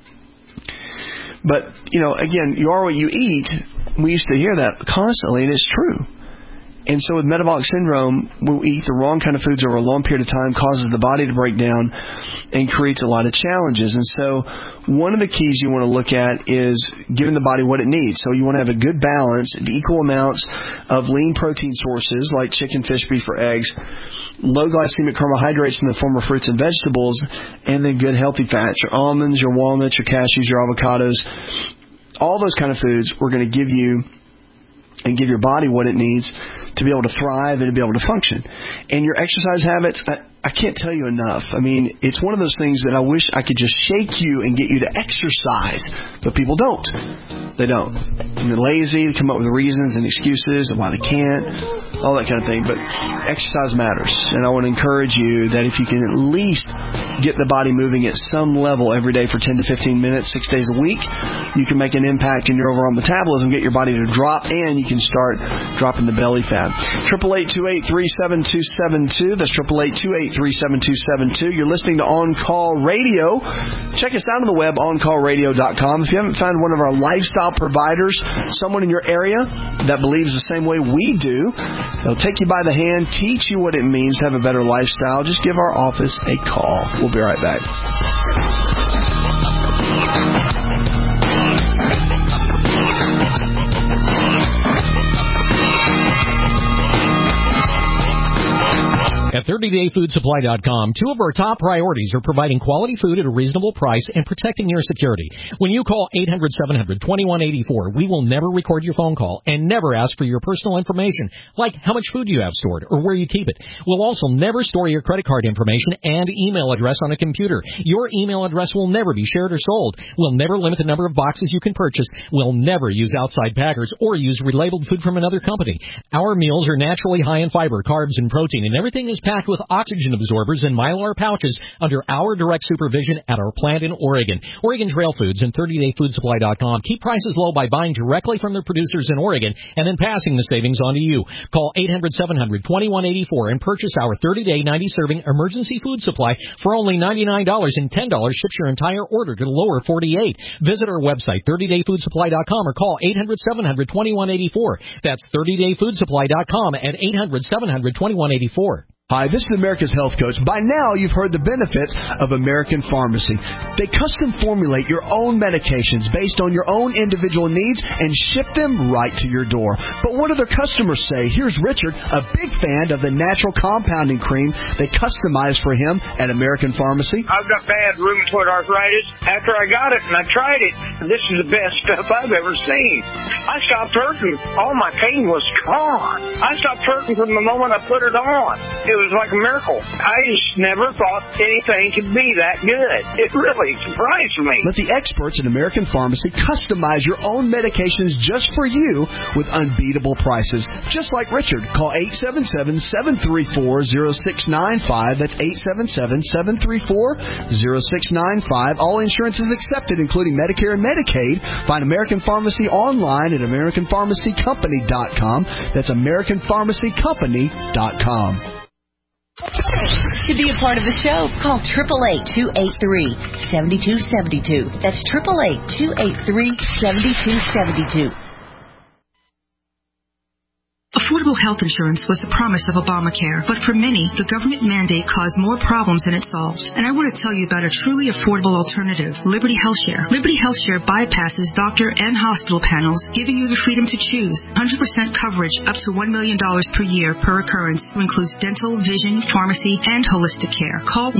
But, you know, again, you are what you eat. We used to hear that constantly, and it's true. And so with metabolic syndrome, when we eat the wrong kind of foods over a long period of time, causes the body to break down and creates a lot of challenges. And so one of the keys you want to look at is giving the body what it needs. So you want to have a good balance, equal amounts of lean protein sources like chicken, fish, beef, or eggs, low glycemic carbohydrates in the form of fruits and vegetables, and then good healthy fats, your almonds, your walnuts, your cashews, your avocados. All those kind of foods we're going to give you and give your body what it needs to be able to thrive and to be able to function. and your exercise habits, I can't tell you enough. I mean, it's one of those things that I wish I could just shake you and get you to exercise, but people don't. They don't. And they're lazy, come up with reasons and excuses of why they can't, all that kind of thing. But exercise matters, and I want to encourage you that if you can at least get the body moving at some level every day for 10 to 15 minutes, 6 days a week, you can make an impact in your overall metabolism, get your body to drop, and you can start dropping the belly fat. 888-283-7272. That's 888-283-7272. You're listening to On Call Radio. Check us out on the web, oncallradio.com. If you haven't found one of our lifestyle providers, someone in your area that believes the same way we do, they'll take you by the hand, teach you what it means to have a better lifestyle. Just give our office a call. We'll be right back. At 30dayfoodsupply.com, two of our top priorities are providing quality food at a reasonable price and protecting your security. When you call 800-700-2184, we will never record your phone call and never ask for your personal information, like how much food you have stored or where you keep it. We'll also never store your credit card information and email address on a computer. Your email address will never be shared or sold. We'll never limit the number of boxes you can purchase. We'll never use outside packers or use relabeled food from another company. Our meals are naturally high in fiber, carbs, and protein, and everything is packed with oxygen absorbers and Mylar pouches under our direct supervision at our plant in Oregon. Oregon Trail Foods and 30dayfoodsupply.com keep prices low by buying directly from the producers in Oregon and then passing the savings on to you. Call 800-700-2184 and purchase our 30-day 90-serving emergency food supply for only $99, and $10 ships your entire order to the lower 48. Visit our website, 30dayfoodsupply.com, or call 800-700-2184. That's 30dayfoodsupply.com at 800-700-2184. Hi, this is America's Health Coach. By now, you've heard the benefits of American Pharmacy. They custom formulate your own medications based on your own individual needs and ship them right to your door. But what do their customers say? Here's Richard, a big fan of the natural compounding cream they customize for him at American Pharmacy. I've got bad rheumatoid arthritis. After I got it and I tried it, this is the best stuff I've ever seen. I stopped hurting. All my pain was gone. I stopped hurting from the moment I put it on. It was like a miracle. I just never thought anything could be that good. It really surprised me. Let the experts at American Pharmacy customize your own medications just for you with unbeatable prices. Just like Richard. Call 877-734-0695. That's 877-734-0695. All insurance is accepted, including Medicare and Medicaid. Find American Pharmacy online at AmericanPharmacyCompany.com. That's AmericanPharmacyCompany.com. To be a part of the show, call 888-283-7272. That's 888-283-7272. Affordable health insurance was the promise of Obamacare, but for many, the government mandate caused more problems than it solved. And I want to tell you about a truly affordable alternative, Liberty HealthShare. Liberty HealthShare bypasses doctor and hospital panels, giving you the freedom to choose. 100% coverage up to $1 million per year per occurrence, who includes dental, vision, pharmacy, and holistic care. Call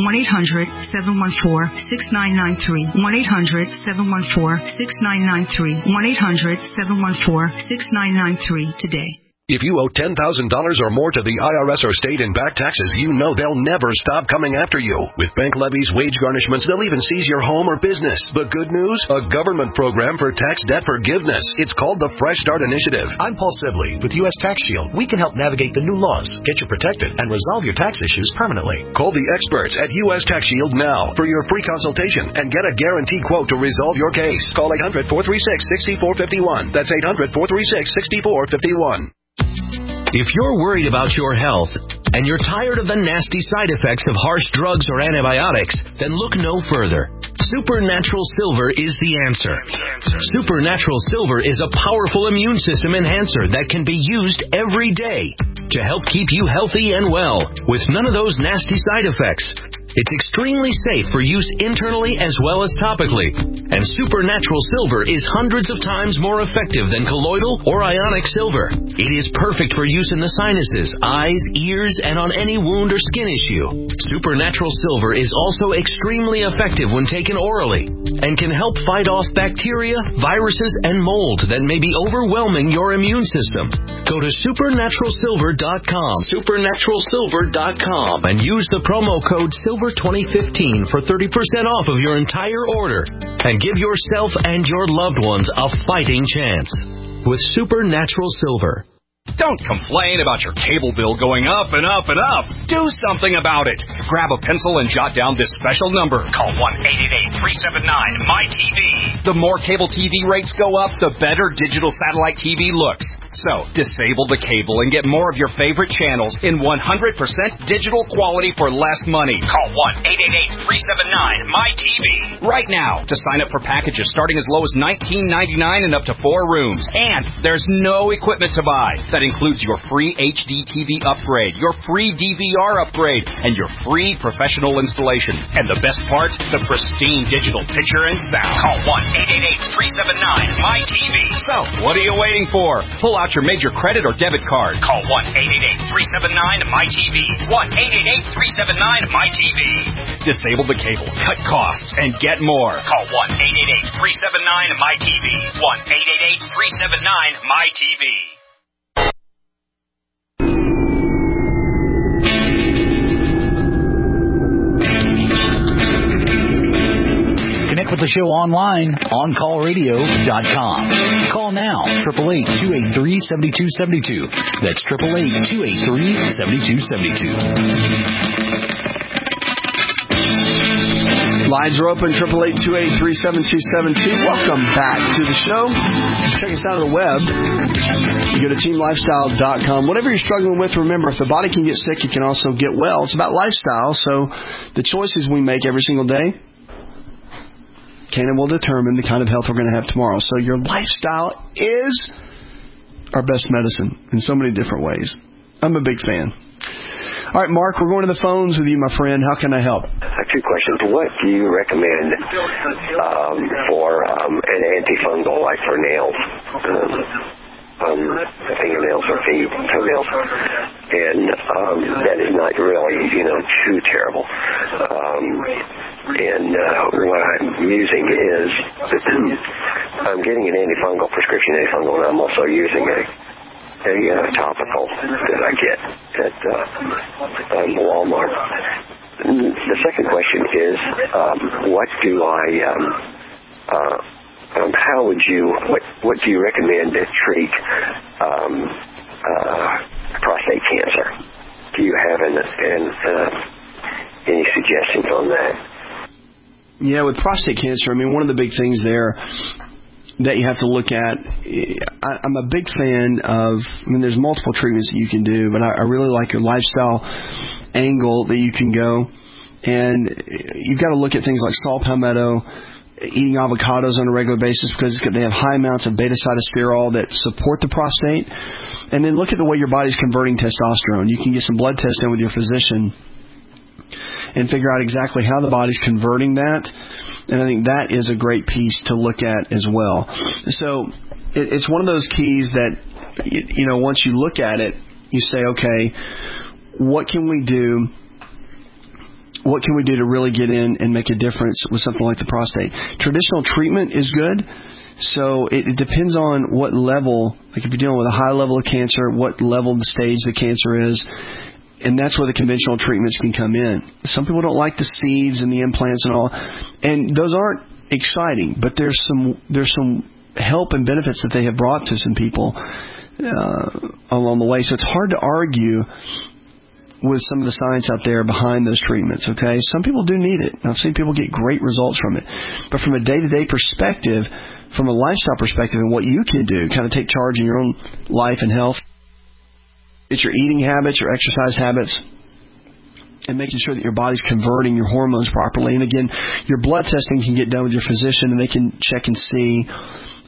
1-800-714-6993. 1-800-714-6993. 1-800-714-6993 today. If you owe $10,000 or more to the IRS or state in back taxes, you know they'll never stop coming after you. With bank levies, wage garnishments, they'll even seize your home or business. The good news? A government program for tax debt forgiveness. It's called the Fresh Start Initiative. I'm Paul Sibley with U.S. Tax Shield. We can help navigate the new laws, get you protected, and resolve your tax issues permanently. Call the experts at U.S. Tax Shield now for your free consultation and get a guaranteed quote to resolve your case. Call 800-436-6451. That's 800-436-6451. If you're worried about your health and you're tired of the nasty side effects of harsh drugs or antibiotics, then look no further. Supernatural Silver is the answer. Supernatural Silver is a powerful immune system enhancer that can be used every day to help keep you healthy and well with none of those nasty side effects. It's extremely safe for use internally as well as topically. And Supernatural Silver is hundreds of times more effective than colloidal or ionic silver. It is perfect for use in the sinuses, eyes, ears, and on any wound or skin issue. Supernatural Silver is also extremely effective when taken orally and can help fight off bacteria, viruses, and mold that may be overwhelming your immune system. Go to supernaturalsilver.com, supernaturalsilver.com, and use the promo code SILVER2015 for 30% off of your entire order. And give yourself and your loved ones a fighting chance with Supernatural Silver. Don't complain about your cable bill going up and up and up. Do something about it. Grab a pencil and jot down this special number. Call 1-888-379-MY-TV. The more cable TV rates go up, the better digital satellite TV looks. So, disable the cable and get more of your favorite channels in 100% digital quality for less money. Call 1-888-379-MY-TV right now to sign up for packages starting as low as $19.99 and up to 4 rooms. And there's no equipment to buy. That includes your free HD TV upgrade, your free DVR upgrade, and your free professional installation. And the best part, the pristine digital picture and sound. Call 1-888-379-MY-TV. So, what are you waiting for? Pull out your major credit or debit card. Call 1-888-379-MY-TV. 1-888-379-MY-TV. Disable the cable, cut costs, and get more. Call 1-888-379-MY-TV. 1-888-379-MY-TV. Connect with the show online, OnCallRadio.com. Call now, 888-283-7272. That's 888-283-7272. Lines are open, 888-283-7272. Welcome back to the show. Check us out on the web. You go to TeamLifestyle.com. Whatever you're struggling with, remember, if the body can get sick, it can also get well. It's about lifestyle, so the choices we make every single day can and will determine the kind of health we're going to have tomorrow. So your lifestyle is our best medicine in so many different ways. I'm a big fan. All right, Mark, we're going to the phones with you, my friend. How can I help? Two questions. What do you recommend for an antifungal, like for nails? Fingernails or toenails. And that is not really, too terrible. And what I'm using is I'm getting an prescription antifungal, and I'm also using a topical that I get at Walmart. The second question is, what do you recommend to treat prostate cancer? Do you have any suggestions on that? Yeah, with prostate cancer, one of the big things there that you have to look at, I'm a big fan of, there's multiple treatments that you can do, but I really like your lifestyle angle that you can go. And you've got to look at things like saw palmetto, eating avocados on a regular basis because they have high amounts of beta-cytosterol that support the prostate. And then look at the way your body's converting testosterone. You can get some blood tests in with your physician and figure out exactly how the body's converting that. And I think that is a great piece to look at as well. So it's one of those keys that, once you look at it, you say, okay, what can we do? What can we do to really get in and make a difference with something like the prostate? Traditional treatment is good. So it depends on what level, like if you're dealing with a high level of cancer, what level of the stage the cancer is. And that's where the conventional treatments can come in. Some people don't like the seeds and the implants and all, and those aren't exciting. But there's some help and benefits that they have brought to some people along the way. So it's hard to argue with some of the science out there behind those treatments. Okay, some people do need it. I've seen people get great results from it. But from a day-to-day perspective, from a lifestyle perspective, and what you can do, kind of take charge in your own life and health. It's your eating habits, your exercise habits, and making sure that your body's converting your hormones properly. And again, your blood testing can get done with your physician, and they can check and see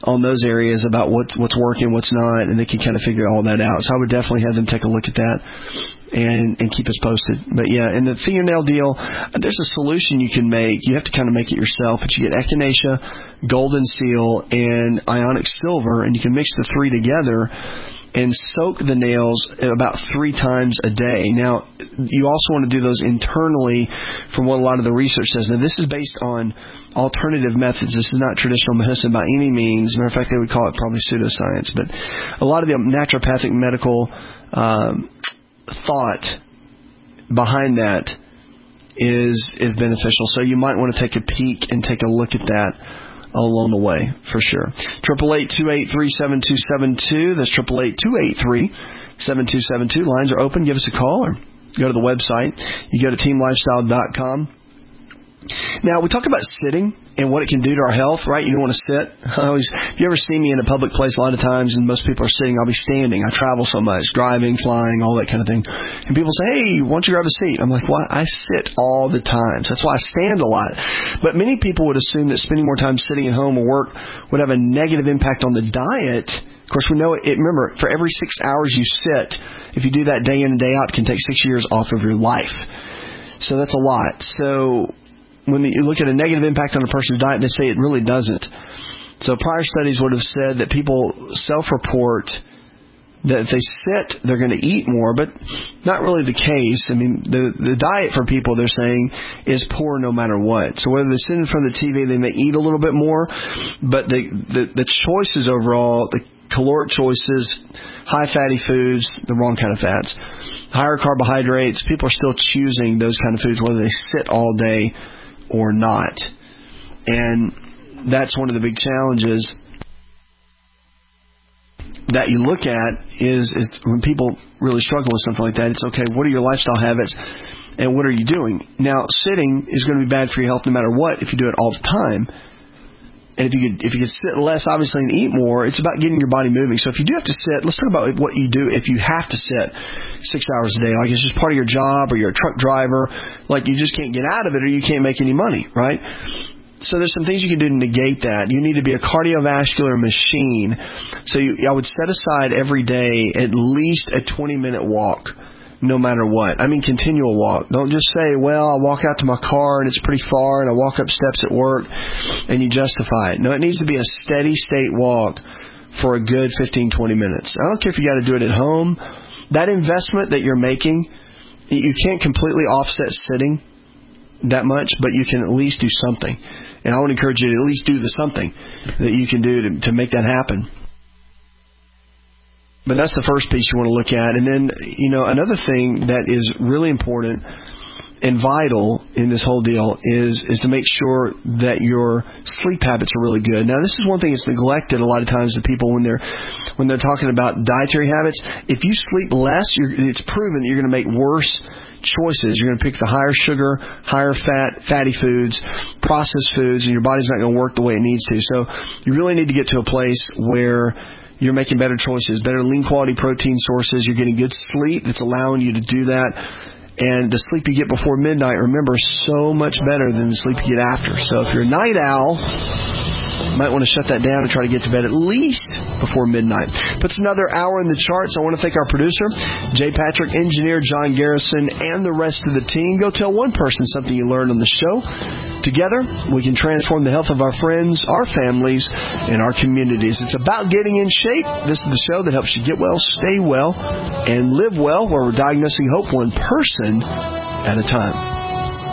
on those areas about what's working, what's not, and they can kind of figure all that out. So I would definitely have them take a look at that and keep us posted. But yeah, and the fingernail deal, there's a solution you can make. You have to kind of make it yourself, but you get echinacea, golden seal, and ionic silver, and you can mix the three together and soak the nails about 3 times a day. Now, you also want to do those internally from what a lot of the research says. Now, this is based on alternative methods. This is not traditional medicine by any means. Matter of fact, they would call it probably pseudoscience. But a lot of the naturopathic medical thought behind that is beneficial. So you might want to take a peek and take a look at that along the way, for sure. 888-283-7272. That's 888-283-7272. Lines are open. Give us a call or go to the website. You go to teamlifestyle.com. Now, we talk about sitting and what it can do to our health, right? You don't want to sit. If you ever see me in a public place, a lot of times, and most people are sitting, I'll be standing. I travel so much, driving, flying, all that kind of thing. And people say, hey, why don't you grab a seat? I'm like, well, I sit all the time. So that's why I stand a lot. But many people would assume that spending more time sitting at home or work would have a negative impact on the diet. Of course, we know it. Remember, for every 6 hours you sit, if you do that day in and day out, it can take 6 years off of your life. So that's a lot. So when you look at a negative impact on a person's diet, they say it really doesn't. So prior studies would have said that people self-report that if they sit, they're going to eat more, but not really the case. I mean, the diet for people, they're saying, is poor no matter what. So whether they sit in front of the TV, they may eat a little bit more, but the choices overall, the caloric choices, high fatty foods, the wrong kind of fats, higher carbohydrates, people are still choosing those kind of foods, whether they sit all day or not. And that's one of the big challenges that you look at is when people really struggle with something like that. It's okay, what are your lifestyle habits and what are you doing? Now, sitting is going to be bad for your health no matter what if you do it all the time. And if you could sit less, obviously, and eat more, it's about getting your body moving. So if you do have to sit, let's talk about what you do if you have to sit 6 hours a day. Like it's just part of your job, or you're a truck driver. Like you just can't get out of it, or you can't make any money, right? So there's some things you can do to negate that. You need to be a cardiovascular machine. So I would set aside every day at least a 20-minute walk. No matter what. I mean, continual walk. Don't just say, well, I walk out to my car and it's pretty far and I walk up steps at work and you justify it. No, it needs to be a steady state walk for a good 15, 20 minutes. I don't care if you got to do it at home. That investment that you're making, you can't completely offset sitting that much, but you can at least do something. And I would encourage you to at least do something that you can do to make that happen. But that's the first piece you want to look at. And then, another thing that is really important and vital in this whole deal is to make sure that your sleep habits are really good. Now, this is one thing that's neglected a lot of times to people when they're talking about dietary habits. If you sleep less, it's proven that you're going to make worse choices. You're going to pick the higher sugar, higher fatty foods, processed foods, and your body's not going to work the way it needs to. So you really need to get to a place where you're making better choices, better lean quality protein sources. You're getting good sleep that's allowing you to do that. And the sleep you get before midnight, remember, so much better than the sleep you get after. So if you're a night owl, you might want to shut that down and try to get to bed at least before midnight. Puts another hour in the charts. I want to thank our producer, Jay Patrick, engineer John Garrison, and the rest of the team. Go tell one person something you learned on the show. Together, we can transform the health of our friends, our families, and our communities. It's about getting in shape. This is the show that helps you get well, stay well, and live well, where we're diagnosing hope one person at a time.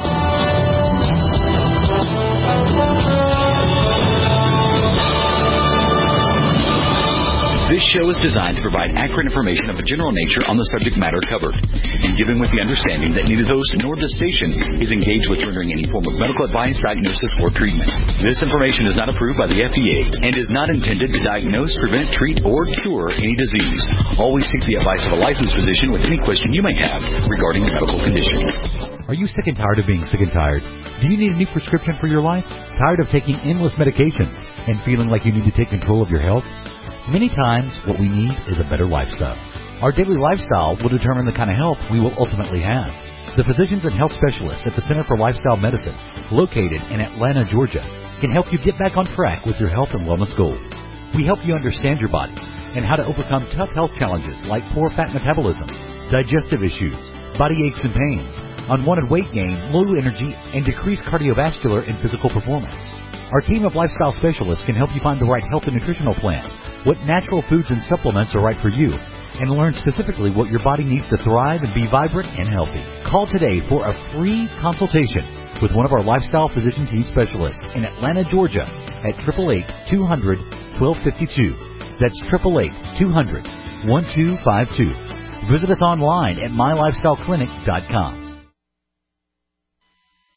This show is designed to provide accurate information of a general nature on the subject matter covered, and given with the understanding that neither the host nor the station is engaged with rendering any form of medical advice, diagnosis, or treatment. This information is not approved by the FDA and is not intended to diagnose, prevent, treat, or cure any disease. Always seek the advice of a licensed physician with any question you may have regarding a medical condition. Are you sick and tired of being sick and tired? Do you need a new prescription for your life? Tired of taking endless medications and feeling like you need to take control of your health? Many times, what we need is a better lifestyle. Our daily lifestyle will determine the kind of health we will ultimately have. The physicians and health specialists at the Center for Lifestyle Medicine, located in Atlanta, Georgia, can help you get back on track with your health and wellness goals. We help you understand your body and how to overcome tough health challenges like poor fat metabolism, digestive issues, body aches and pains, unwanted weight gain, low energy, and decreased cardiovascular and physical performance. Our team of lifestyle specialists can help you find the right health and nutritional plan, what natural foods and supplements are right for you, and learn specifically what your body needs to thrive and be vibrant and healthy. Call today for a free consultation with one of our lifestyle physician team specialists in Atlanta, Georgia at 888-200-1252. That's 888-200-1252. Visit us online at mylifestyleclinic.com.